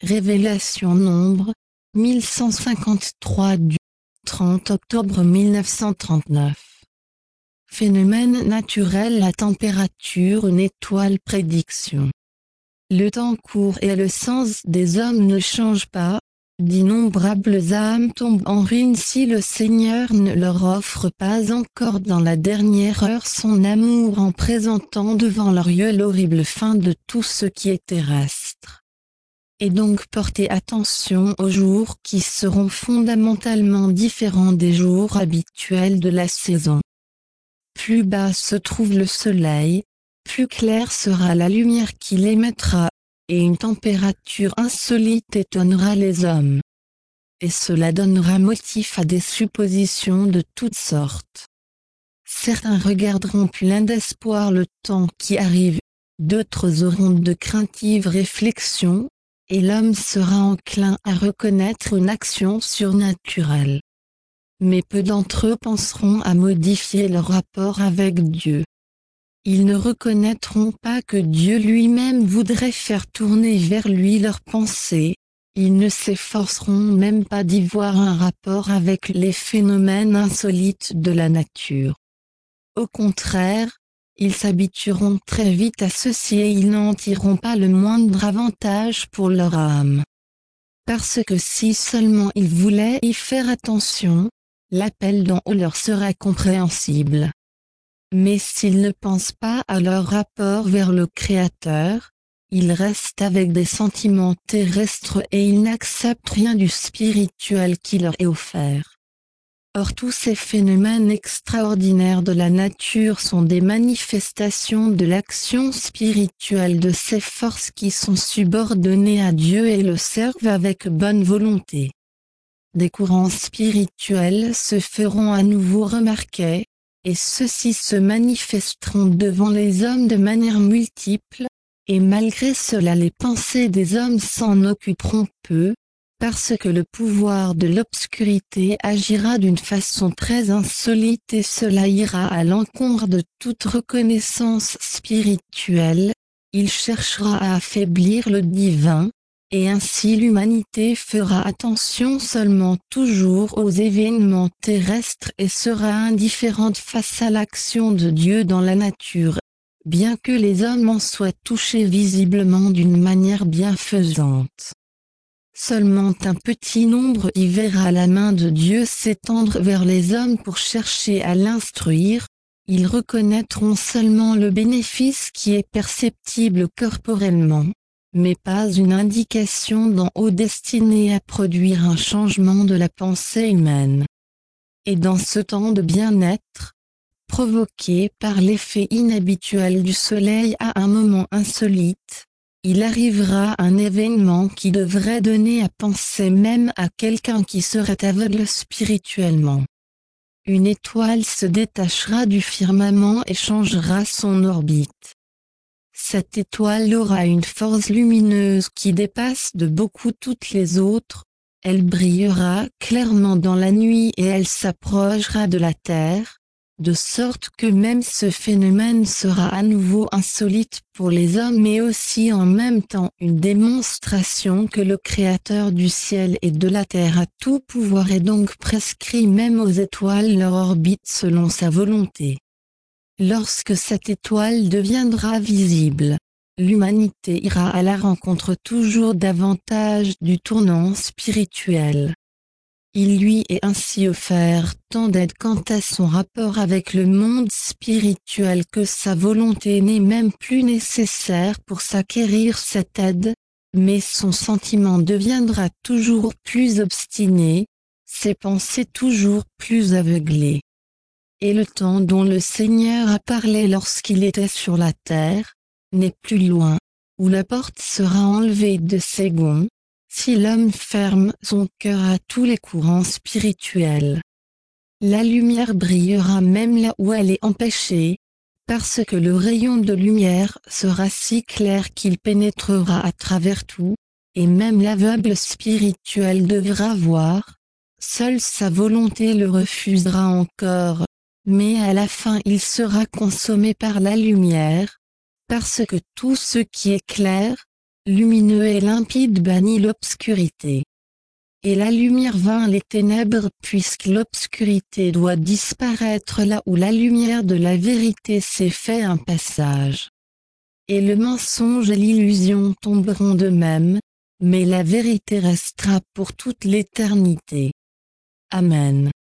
Révélation Nombre, 1153 du 30 octobre 1939. Phénomène naturel à température, une étoile prédiction. Le temps court et le sens des hommes ne change pas. D'innombrables âmes tombent en ruine si le Seigneur ne leur offre pas encore dans la dernière heure son amour en présentant devant leurs yeux l'horrible fin de tout ce qui est terrestre. Et donc portez attention aux jours qui seront fondamentalement différents des jours habituels de la saison. Plus bas se trouve le soleil, plus claire sera la lumière qu'il émettra, et une température insolite étonnera les hommes. Et cela donnera motif à des suppositions de toutes sortes. Certains regarderont plein d'espoir le temps qui arrive, d'autres auront de craintives réflexions, et l'homme sera enclin à reconnaître une action surnaturelle. Mais peu d'entre eux penseront à modifier leur rapport avec Dieu. Ils ne reconnaîtront pas que Dieu lui-même voudrait faire tourner vers lui leurs pensées, ils ne s'efforceront même pas d'y voir un rapport avec les phénomènes insolites de la nature. Au contraire, ils s'habitueront très vite à ceci et ils n'en tireront pas le moindre avantage pour leur âme. Parce que si seulement ils voulaient y faire attention, l'appel d'en haut leur sera compréhensible. Mais s'ils ne pensent pas à leur rapport vers le Créateur, ils restent avec des sentiments terrestres et ils n'acceptent rien du spirituel qui leur est offert. Or tous ces phénomènes extraordinaires de la nature sont des manifestations de l'action spirituelle de ces forces qui sont subordonnées à Dieu et le servent avec bonne volonté. Des courants spirituels se feront à nouveau remarquer, et ceux-ci se manifesteront devant les hommes de manière multiple, et malgré cela les pensées des hommes s'en occuperont peu, parce que le pouvoir de l'obscurité agira d'une façon très insolite et cela ira à l'encontre de toute reconnaissance spirituelle, il cherchera à affaiblir le divin, et ainsi l'humanité fera attention seulement toujours aux événements terrestres et sera indifférente face à l'action de Dieu dans la nature, bien que les hommes en soient touchés visiblement d'une manière bienfaisante. Seulement un petit nombre y verra la main de Dieu s'étendre vers les hommes pour chercher à l'instruire, ils reconnaîtront seulement le bénéfice qui est perceptible corporellement, mais pas une indication d'en haut destinée à produire un changement de la pensée humaine. Et dans ce temps de bien-être, provoqué par l'effet inhabituel du soleil à un moment insolite, il arrivera un événement qui devrait donner à penser même à quelqu'un qui serait aveugle spirituellement. Une étoile se détachera du firmament et changera son orbite. Cette étoile aura une force lumineuse qui dépasse de beaucoup toutes les autres, elle brillera clairement dans la nuit et elle s'approchera de la Terre, de sorte que même ce phénomène sera à nouveau insolite pour les hommes mais aussi en même temps une démonstration que le Créateur du ciel et de la terre a tout pouvoir et donc prescrit même aux étoiles leur orbite selon sa volonté. Lorsque cette étoile deviendra visible, l'humanité ira à la rencontre toujours davantage du tournant spirituel. Il lui est ainsi offert tant d'aide quant à son rapport avec le monde spirituel que sa volonté n'est même plus nécessaire pour s'acquérir cette aide, mais son sentiment deviendra toujours plus obstiné, ses pensées toujours plus aveuglées. Et le temps dont le Seigneur a parlé lorsqu'il était sur la terre, n'est plus loin, où la porte sera enlevée de ses gonds, si l'homme ferme son cœur à tous les courants spirituels. La lumière brillera même là où elle est empêchée, parce que le rayon de lumière sera si clair qu'il pénétrera à travers tout, et même l'aveugle spirituel devra voir, seule sa volonté le refusera encore, mais à la fin il sera consommé par la lumière, parce que tout ce qui est clair, lumineux et limpide bannit l'obscurité. Et la lumière vainc les ténèbres puisque l'obscurité doit disparaître là où la lumière de la vérité s'est fait un passage. Et le mensonge et l'illusion tomberont de même, mais la vérité restera pour toute l'éternité. Amen.